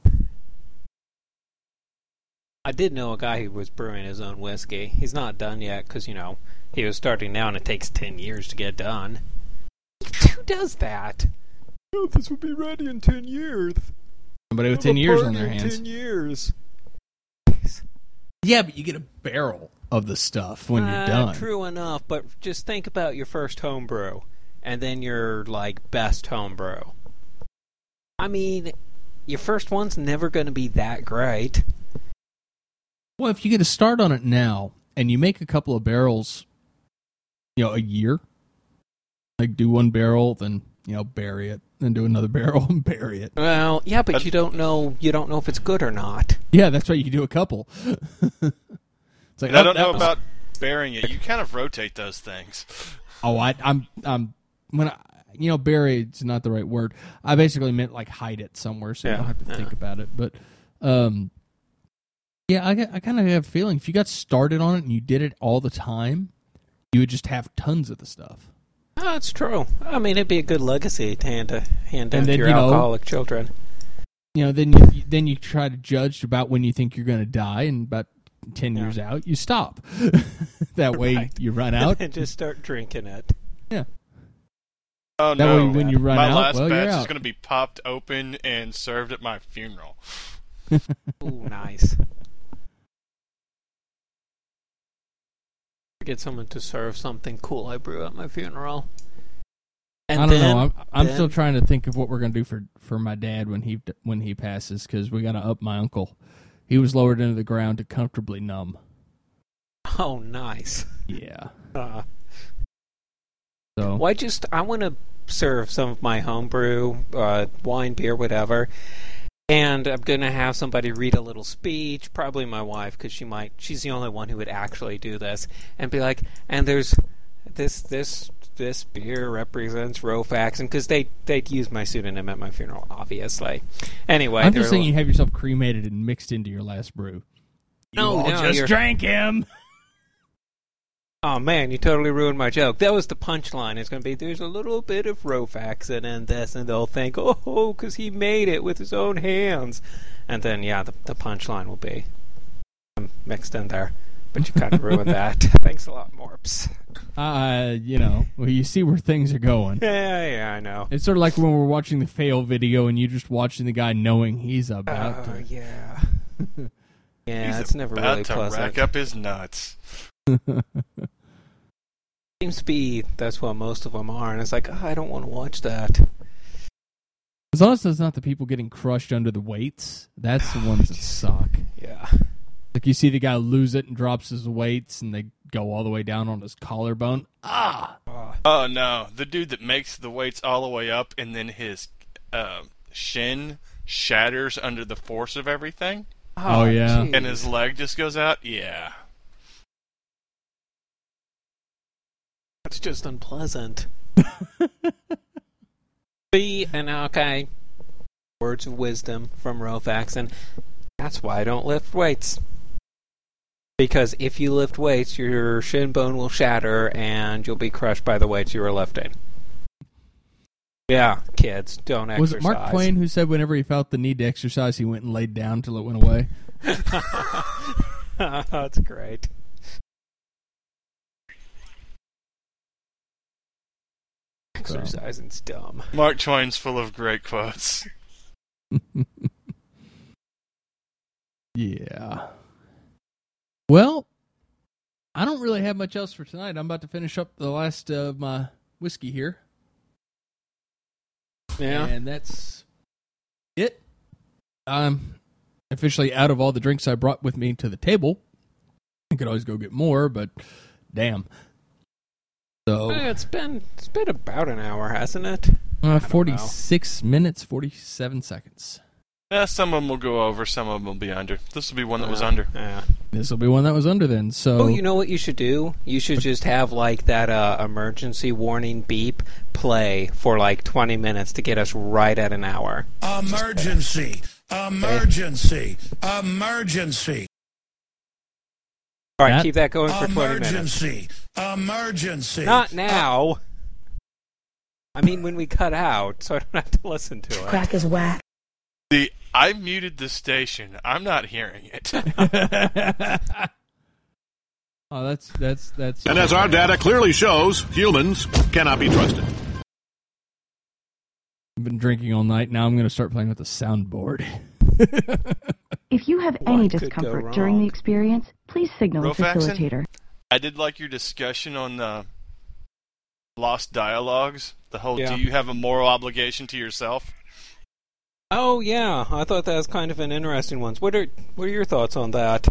I did know a guy who was brewing his own whiskey. He's not done yet because, you know, he was starting now and it takes ten years to get done. Who does that? Oh, this will be ready in ten years. Somebody with ten years on their hands. ten years. Yeah, but you get a barrel of the stuff when you're uh, done. True enough, but just think about your first homebrew and then your, like, best homebrew. I mean, your first one's never going to be that great. Well, if you get a start on it now and you make a couple of barrels, you know, a year, like do one barrel, then, you know, bury it, then do another barrel and bury it. Well, yeah, but That's... you don't know you don't know if it's good or not. Yeah, that's why you do a couple. It's like, and oh, I don't know was... about burying it. You kind of rotate those things. Oh, I, I'm, I'm, when I, you know, bury is not the right word. I basically meant like hide it somewhere so yeah. you don't have to yeah. think about it. But, um, yeah, I, I kind of have a feeling if you got started on it and you did it all the time, you would just have tons of the stuff. Oh, that's true. I mean, it'd be a good legacy to hand, to, hand down And then, to your you know, alcoholic children. You know, then you then you try to judge about when you think you're going to die, and about ten Yeah. years out, you stop. That way, Right. you run out and just start drinking it. Yeah. Oh That no! way, when you run my out, last well, batch you're is out. going to be popped open and served at my funeral. Ooh, nice. Get someone to serve something cool I brew at my funeral. And I don't then, know. I'm, I'm then, still trying to think of what we're going to do for, for my dad when he when he passes, because we got to up my uncle. He was lowered into the ground to comfortably numb. Oh, nice. Yeah. Uh, So well, I just I want to serve some of my homebrew, uh, wine, beer, whatever, and I'm gonna have somebody read a little speech, probably my wife, because she might. She's the only one who would actually do this, and be like, and there's this this this beer represents Rofax, and because they they'd use my pseudonym at my funeral, obviously. Anyway, I'm they're just saying a you have yourself cremated and mixed into your last brew. You No, all no, just you're- drank him. Oh man, you totally ruined my joke. That was the punchline. It's going to be, there's a little bit of Rofax in this, and they'll think, oh, because he made it with his own hands. And then, yeah, the, the punchline will be I'm mixed in there. but you kind of ruined that. Thanks a lot, Morps. Uh, you know, well, you see where things are going. Yeah, yeah, I know. It's sort of like when we're watching the fail video and you just watching the guy knowing he's about Oh, to. yeah. Yeah, He's it's never about really to pleasant. rack up his nuts. Seems to be that's what most of them are, and it's like, oh, I don't want to watch that. As long as it's not the people getting crushed under the weights, that's the ones that suck. Yeah. Like you see the guy lose it and drops his weights and they go all the way down on his collarbone. Ah! Oh, Oh no, the dude that makes the weights all the way up and then his uh, shin shatters under the force of everything, Oh, yeah. geez. and his leg just goes out. Yeah. That's just unpleasant. See, and okay, words of wisdom from Rofaxon. That's why I don't lift weights. Because if you lift weights, your shin bone will shatter and you'll be crushed by the weights you were lifting. Yeah, kids, don't exercise. Was it Mark Twain who said whenever he felt the need to exercise, he went and laid down till it went away? That's great. Exercising's dumb. Mark Twain's full of great quotes. Yeah. Well, I don't really have much else for tonight. I'm about to finish up the last of my whiskey here. Yeah. And that's it. I'm officially out of all the drinks I brought with me to the table. I could always go get more, but damn. So Eh, It's been it's been about an hour, hasn't it? uh, don't forty-six minutes, forty-seven seconds. Yeah, some of them will go over, some of them will be under. This will be one that was Uh, under. Yeah. This will be one that was under then. So Oh, you know what you should do? You should just have like that uh, emergency warning beep play for like twenty minutes to get us right at an hour. Emergency! Emergency! Emergency! All right, That- keep that going for twenty minutes. Emergency! Emergency! Not now. I mean, when we cut out, so I don't have to listen to it. Crack is whack. The I muted the station. I'm not hearing it. Oh, that's that's that's. And as our data clearly shows, humans cannot be trusted. I've been drinking all night. Now I'm going to start playing with the soundboard. If you have What any could go discomfort during the wrong? experience, please signal a Rofaxon? facilitator. I did like your discussion on the lost dialogues. The whole, Yeah. do you have a moral obligation to yourself? Oh yeah, I thought that was kind of an interesting one. What are what are your thoughts on that?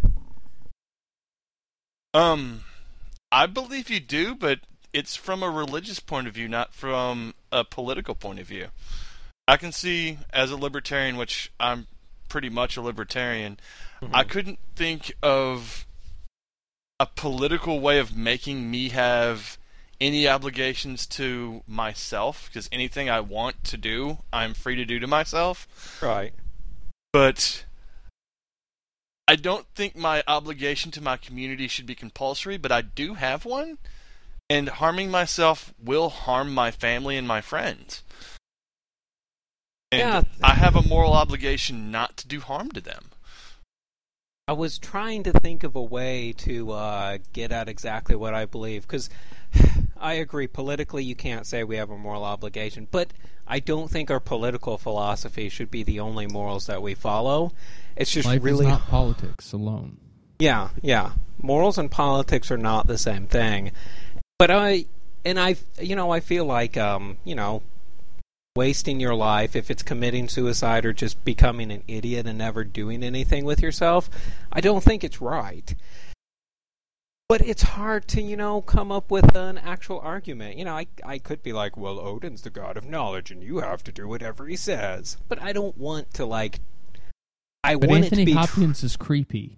Um, I believe you do, but it's from a religious point of view, not from a political point of view. I can see, as a libertarian, which I'm pretty much a libertarian, Mm-hmm. I couldn't think of a political way of making me have any obligations to myself, because anything I want to do, I'm free to do to myself. Right. But I don't think my obligation to my community should be compulsory, but I do have one, and harming myself will harm my family and my friends. And Yeah. I have a moral obligation not to do harm to them. I was trying to think of a way to uh, get at exactly what I believe, because I agree, politically you can't say we have a moral obligation, but I don't think our political philosophy should be the only morals that we follow. It's just Life really... is not politics alone. Yeah, yeah. Morals and politics are not the same thing. But I, and I, you know, I feel like, um, you know, wasting your life, if it's committing suicide or just becoming an idiot and never doing anything with yourself, I don't think it's right. But it's hard to, you know, come up with an actual argument. You know, I, I could be like, well, Odin's the god of knowledge and you have to do whatever he says. But I don't want to, like, I But want Anthony it to be... Hopkins is creepy.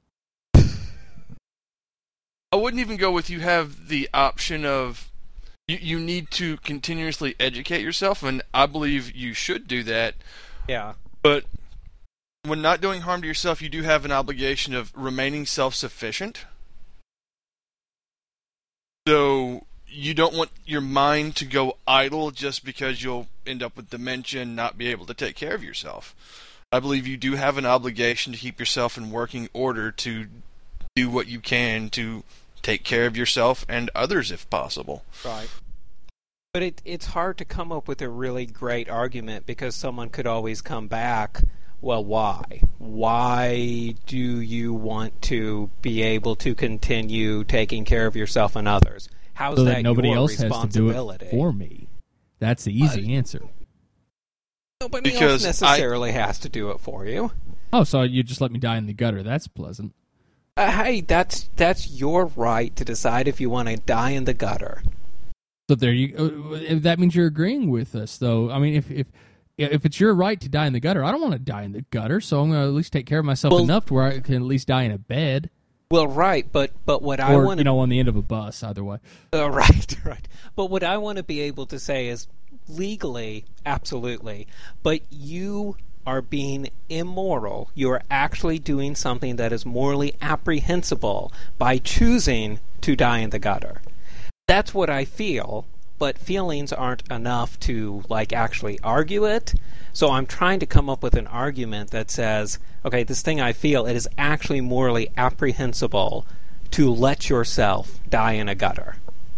I wouldn't even go with you have the option of you, you need to continuously educate yourself, and I believe you should do that. Yeah. But when not doing harm to yourself, you do have an obligation of remaining self-sufficient. So you don't want your mind to go idle just because you'll end up with dementia and not be able to take care of yourself. I believe you do have an obligation to keep yourself in working order to do what you can to take care of yourself and others if possible. Right. But it, it's hard to come up with a really great argument because someone could always come back, well, why? Why do you want to be able to continue taking care of yourself and others? How's so that, that nobody your else has to do responsibility? it for me. That's the easy uh, answer. Nobody because else necessarily I, has to do it for you. Oh, so you just let me die in the gutter. That's pleasant. Uh, hey, that's that's your right to decide if you want to die in the gutter. So there you. Uh, that means you're agreeing with us, though. I mean, if if if it's your right to die in the gutter, I don't want to die in the gutter. So I'm going to at least take care of myself well, enough to where I can at least die in a bed. Well, right, but but what or, I want, you know, on the end of a bus, either way. Uh, right, right. But what I want to be able to say is, legally, absolutely, but you are being immoral. You are actually doing something that is morally apprehensible by choosing to die in the gutter. That's what I feel, but feelings aren't enough to, like, actually argue it. So I'm trying to come up with an argument that says, okay, this thing I feel, it is actually morally apprehensible to let yourself die in a gutter.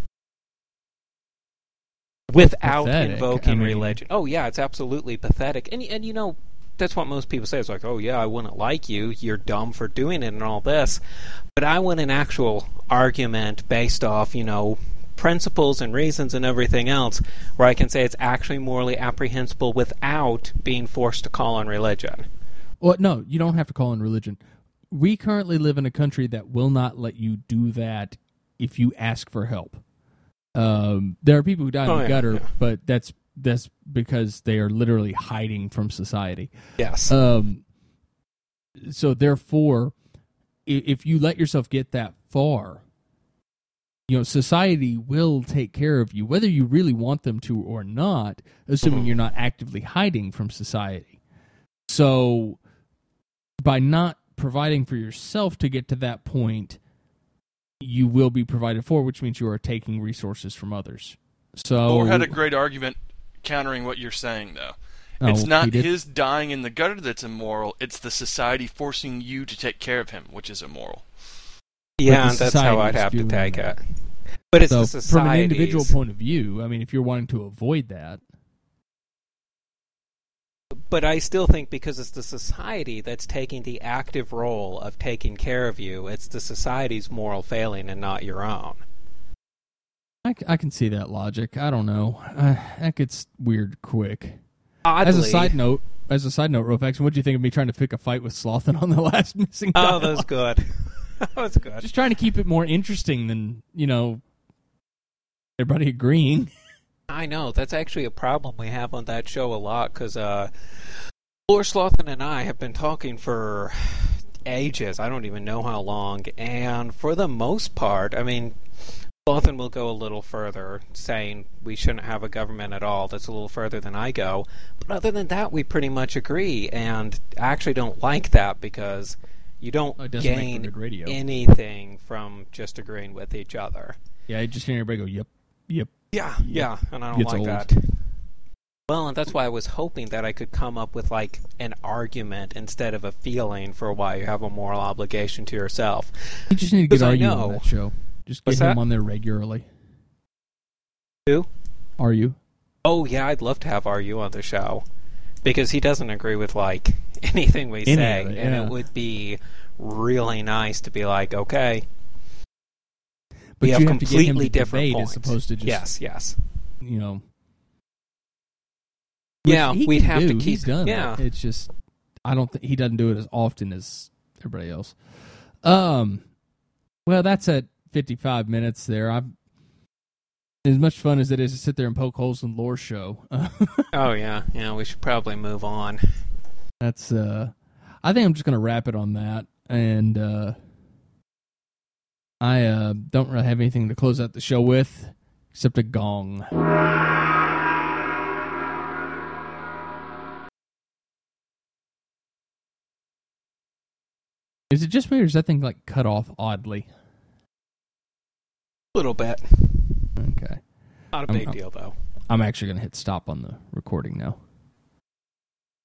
Without pathetic. invoking I mean, religion. Oh, yeah, it's absolutely pathetic. And, and, you know, that's what most people say. It's like, oh, yeah, I wouldn't like you. You're dumb for doing it and all this. But I want an actual argument based off, you know, principles and reasons and everything else where I can say it's actually morally apprehensible without being forced to call on religion. Well, no, you don't have to call on religion. We currently live in a country that will not let you do that if you ask for help. Um, there are people who die in oh, the yeah, gutter, yeah. but that's that's because they are literally hiding from society. Yes. Um. So therefore, if you let yourself get that far, you know, society will take care of you, whether you really want them to or not, assuming you're not actively hiding from society. So by not providing for yourself to get to that point, you will be provided for, which means you are taking resources from others. So Thor had a great argument countering what you're saying, though. Oh, it's not he his dying in the gutter that's immoral, it's the society forcing you to take care of him, which is immoral. Yeah, that's how I'd have to take it. But it's so the society's... From an individual point of view, I mean, if you're wanting to avoid that... But I still think because it's the society that's taking the active role of taking care of you, it's the society's moral failing and not your own. I, I can see that logic. I don't know. Uh, that gets weird quick. Oddly, as a side note, as a side note, Rofax, what do you think of me trying to pick a fight with Slothin on the last missing Oh, dialogue? that was good. That was good. Just trying to keep it more interesting than, you know, everybody agreeing. I know. That's actually a problem we have on that show a lot, because uh, Lord Slothin and I have been talking for ages. I don't even know how long. And for the most part, I mean, Slothin will go a little further, saying we shouldn't have a government at all. That's a little further than I go. But other than that, we pretty much agree. And I actually don't like that, because you don't Oh, it doesn't make for gain good radio. anything from just agreeing with each other. Yeah, just hearing everybody go, yep, yep. Yeah, yeah, and I don't Gets like old. that. Well, and that's why I was hoping that I could come up with, like, an argument instead of a feeling for why you have a moral obligation to yourself. You just need to Because get I Aryu know- on that show. Just get What's him that? on there regularly. Who? Are you? Oh, yeah, I'd love to have R U on the show. Because he doesn't agree with, like, anything we Any say. of it, And yeah. it would be really nice to be like, okay, But we have you have to get him completely to different debate points. as opposed to just, Yes, yes. you know. Yeah, Which he we'd can have do. to keep... He's done yeah. it. It's just, I don't think he doesn't do it as often as everybody else. Um, well, that's at fifty-five minutes there. I'm as much fun as it is to sit there and poke holes in Lore's show. Oh, yeah, yeah, we should probably move on. That's, uh, I think I'm just going to wrap it on that. And, uh, I, uh, don't really have anything to close out the show with except a gong. Is it just me or is that thing, like, cut off oddly? A little bit. Okay. Not a I'm- big I'm- deal, though. I'm actually going to hit stop on the recording now.